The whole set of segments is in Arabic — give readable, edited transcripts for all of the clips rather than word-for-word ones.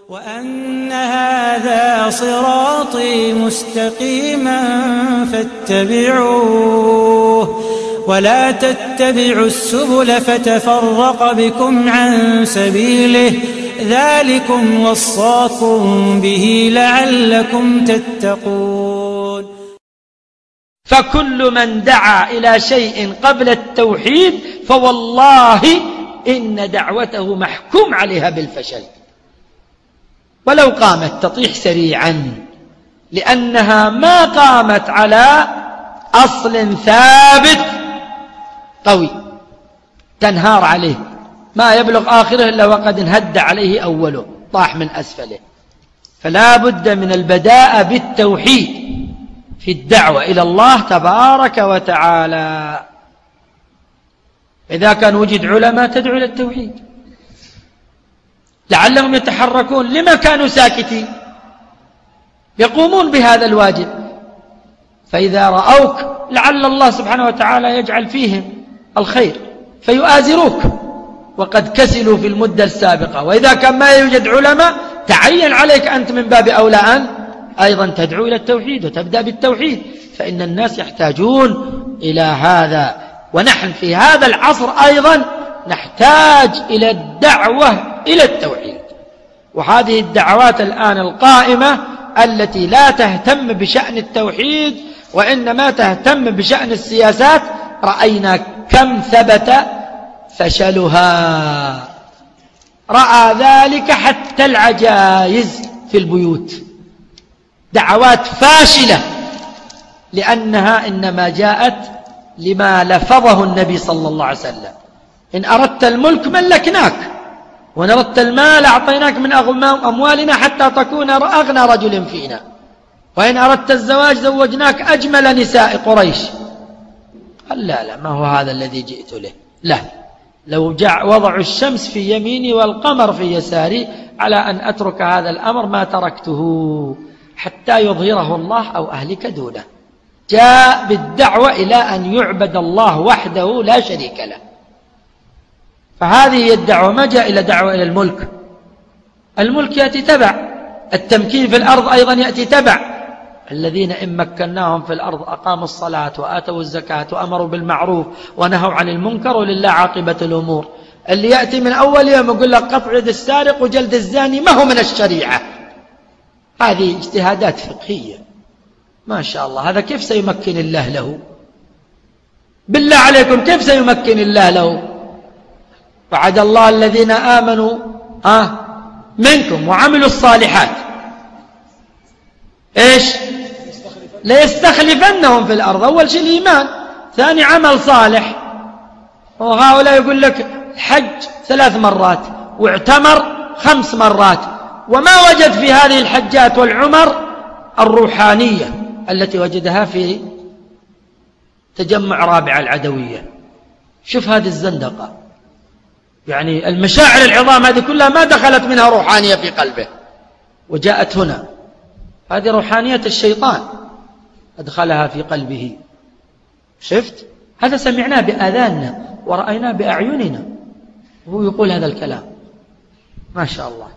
وأن هذا صراطي مستقيما فاتبعوه ولا تتبعوا السبل فتفرق بكم عن سبيله ذلكم وصاكم به لعلكم تتقون. فكل من دعا إلى شيء قبل التوحيد فوالله إن دعوته محكوم عليها بالفشل، ولو قامت تطيح سريعا، لأنها ما قامت على أصل ثابت قوي تنهار عليه، ما يبلغ آخره إلا وقد انهد عليه أوله، طاح من أسفله. فلا بد من البداء بالتوحيد في الدعوة إلى الله تبارك وتعالى. إذا كان وجد علماء تدعو إلى التوحيد لعلهم يتحركون، لما كانوا ساكتين؟ يقومون بهذا الواجب، فإذا رأوك لعل الله سبحانه وتعالى يجعل فيهم الخير فيؤازروك، وقد كسلوا في المدة السابقة. وإذا كان ما يوجد علماء تعين عليك أنت من باب أولى أن أيضا تدعو إلى التوحيد وتبدأ بالتوحيد، فإن الناس يحتاجون إلى هذا. ونحن في هذا العصر أيضا نحتاج إلى الدعوة إلى التوحيد. وهذه الدعوات الآن القائمة التي لا تهتم بشأن التوحيد وإنما تهتم بشأن السياسات، رأينا كم ثبت فشلها. رأى ذلك حتى العجائز في البيوت، دعوات فاشلة، لأنها إنما جاءت لما لفظه النبي صلى الله عليه وسلم: إن أردت الملك ملكناك، وإن أردت المال أعطيناك من أموالنا حتى تكون أغنى رجل فينا، وإن أردت الزواج زوجناك أجمل نساء قريش. قال لا ما هو هذا الذي جئت له، لا، لو وضعوا الشمس في يميني والقمر في يساري على أن أترك هذا الأمر ما تركته حتى يظهره الله أو أهلك دونه. جاء بالدعوة إلى أن يعبد الله وحده لا شريك له. فهذه هي الدعوة، ما جاء إلى دعوة إلى الملك. الملك يأتي تبع، التمكين في الأرض أيضا يأتي تبع. الذين إن مكناهم في الأرض أقاموا الصلاة وآتوا الزكاة وأمروا بالمعروف ونهوا عن المنكر ولله عاقبة الأمور. اللي يأتي من أول يوم يقول لك قطع يد السارق وجلد الزاني ما هو من الشريعة، هذه اجتهادات فقهية ما شاء الله. هذا كيف سيمكن الله له؟ بالله عليكم كيف سيمكن الله له؟ وعد الله الذين آمنوا منكم وعملوا الصالحات إيش؟ ليستخلفنهم في الأرض. أول شيء الإيمان، ثاني عمل صالح. وهؤلاء يقول لك حج 3 مرات واعتمر 5 مرات، وما وجد في هذه الحجات والعمر الروحانية التي وجدها في تجمع رابعة العدوية. شوف هذه الزندقة، يعني المشاعر العظام هذه كلها ما دخلت منها روحانية في قلبه، وجاءت هنا. هذه روحانية الشيطان أدخلها في قلبه. شفت؟ هذا سمعناه بآذاننا ورأيناه بأعيننا، وهو يقول هذا الكلام ما شاء الله.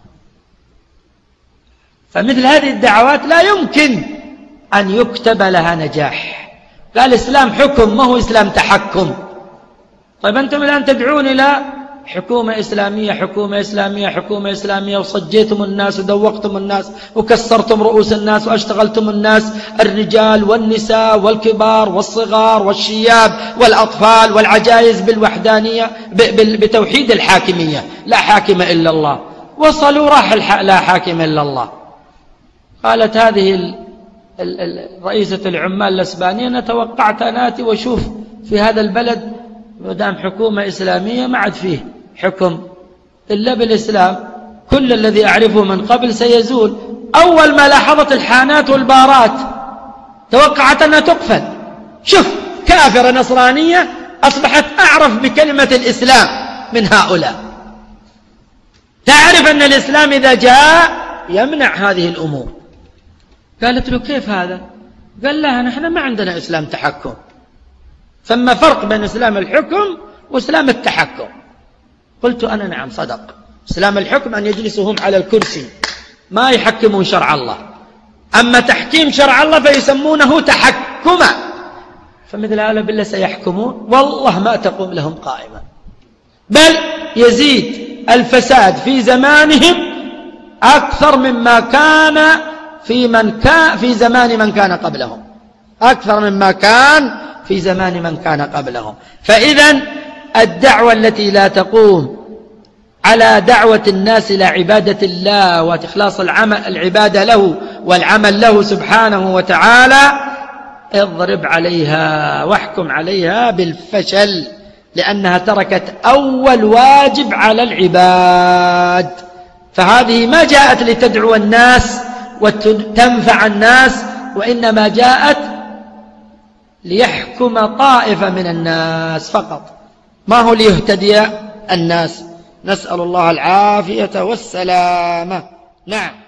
فمثل هذه الدعوات لا يمكن أن يكتب لها نجاح. قال الإسلام حكم، ما هو إسلام تحكم. طيب أنتم الآن تدعون إلى حكومة إسلامية حكومة إسلامية حكومة إسلامية، وصجيتم الناس ودوقتم الناس وكسرتم رؤوس الناس واشتغلتم الناس، الرجال والنساء والكبار والصغار والشياب والأطفال والعجائز بالوحدانية بتوحيد الحاكمية، لا حاكم إلا الله. وصلوا راح لا حاكم إلا الله. قالت هذه رئيسة العمال الإسبانية: أنا توقعت أن آتي وشوف في هذا البلد مدام حكومة إسلامية ما عاد فيه حكم إلا بالإسلام، كل الذي أعرفه من قبل سيزول. أول ما لاحظت الحانات والبارات توقعت أنها تقفل. شوف، كافرة نصرانية أصبحت أعرف بكلمة الإسلام من هؤلاء، تعرف أن الإسلام إذا جاء يمنع هذه الأمور. قالت له: كيف هذا؟ قال لها: نحن ما عندنا إسلام تحكم، ثم فرق بين إسلام الحكم وإسلام التحكم. قلت أنا: نعم صدق. إسلام الحكم أن يجلسوا هم على الكرسي ما يحكمون شرع الله. أما تحكيم شرع الله فيسمونه تحكما. فمثل هؤلاء بالله سيحكمون والله ما تقوم لهم قائمة، بل يزيد الفساد في زمانهم أكثر مما كان في زمان من كان قبلهم، أكثر مما كان في زمان من كان قبلهم. فإذا الدعوة التي لا تقوم على دعوة الناس إلى عبادة الله وإخلاص العبادة له والعمل له سبحانه وتعالى اضرب عليها واحكم عليها بالفشل، لأنها تركت أول واجب على العباد. فهذه ما جاءت لتدعو الناس وتنفع الناس، وإنما جاءت ليحكم طائفة من الناس فقط، ما هو ليهتدي الناس. نسأل الله العافية والسلامة. نعم.